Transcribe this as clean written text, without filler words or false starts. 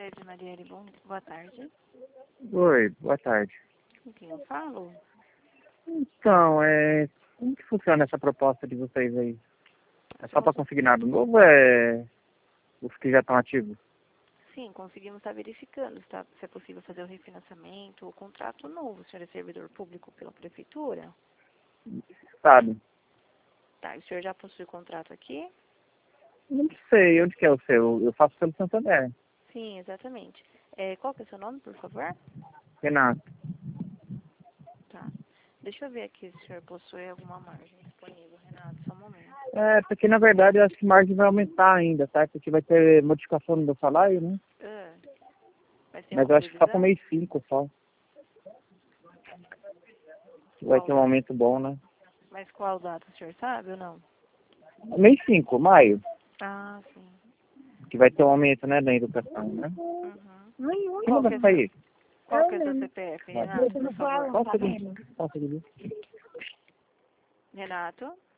Sede Marielle, boa tarde. Oi, boa tarde. Com quem eu falo? Então, como que funciona essa proposta de vocês aí? É só para consignado novo ou é os que já estão ativos? Sim, conseguimos estar verificando se é possível fazer o refinanciamento, o contrato novo. O senhor é servidor público pela prefeitura? Sabe? Tá, o senhor já possui o contrato aqui? Não sei, onde que é o seu? Eu faço pelo Santander. Sim, exatamente. Qual que é o seu nome, por favor? Renato. Tá. Deixa eu ver aqui se o senhor possui alguma margem disponível, Renato, só um momento. Porque na verdade eu acho que a margem vai aumentar ainda, tá? Porque vai ter modificação no meu salário, né? Mas tem Mas uma eu acho que só pro previsão? mês 5 só. Vai ter um aumento bom, né? Mas qual data, o senhor sabe ou não? Mês 5, maio, Ah, sim. que vai ter um aumento, né, da educação, né? Uhum. Quem vai sair? Qual que é o seu CPF, Renato, por favor? Só um segundo. Renato?